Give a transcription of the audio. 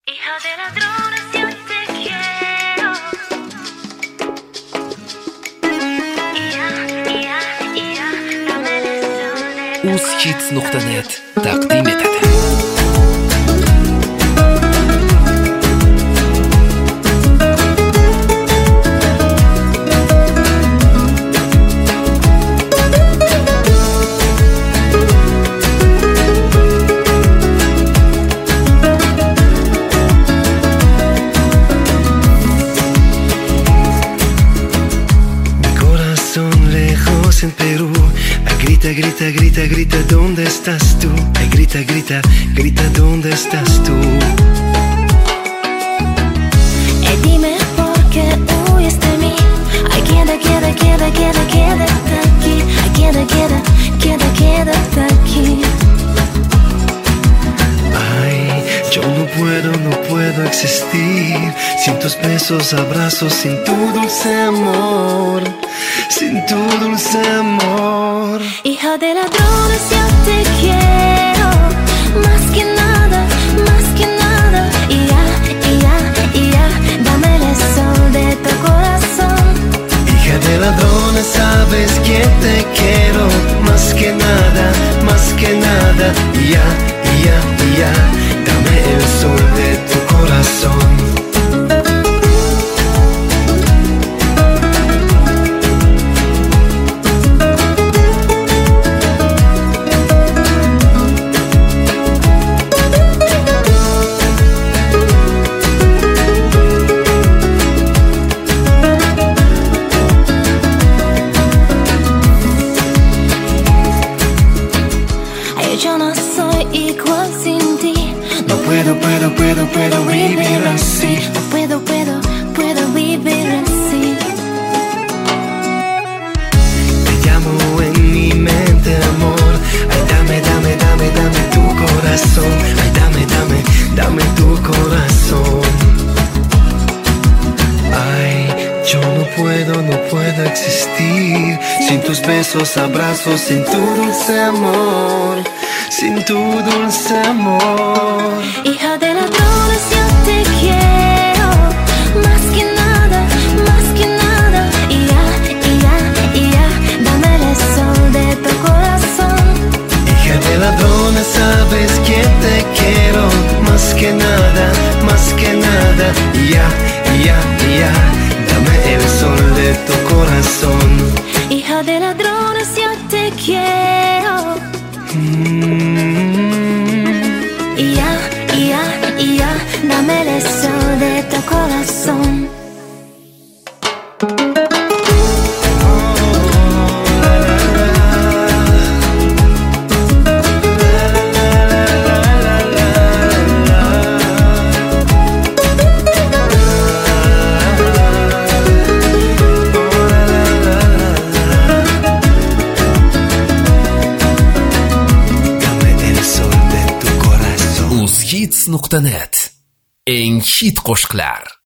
Hija de ladrones, yo te quiero. dame el sol. Uzhits.net taqdim etadi. En Perú, ay, grita, grita, grita, grita, ¿dónde estás tú? Ay, grita, grita, grita, ¿dónde estás tú? Dime por qué huyes de mí. Ay, quédate aquí. Ay, quédate aquí. Ay, yo no puedo existir sin tus besos, abrazos, sin tu dulce amor, sin tu dulce amor. Hija de ladrones, yo te quiero. Más que nada, dame el sol de tu corazón. Hija de ladrones, sabes que te quiero. Más que nada, ya, dame el sol de tu corazón. Yo no soy igual sin ti. No puedo vivir así. No puedo vivir así. Te llamo en mi mente, amor. Ay, dame tu corazón. Ay, dame tu corazón. Ay, yo no puedo existir sin tus besos, abrazos, sin tu dulce amor, sin tu dulce amor. Hija de ladrones, yo te quiero. Más que nada, ya, dame el sol de tu corazón. Hija de ladrones, sabes que te quiero. Más que nada, ya, dame el sol de tu corazón. Hija de ladrones, yo te quiero. Ya, dame el sol de tu corazón. Uzhits.net eng hit qo'shiqlar.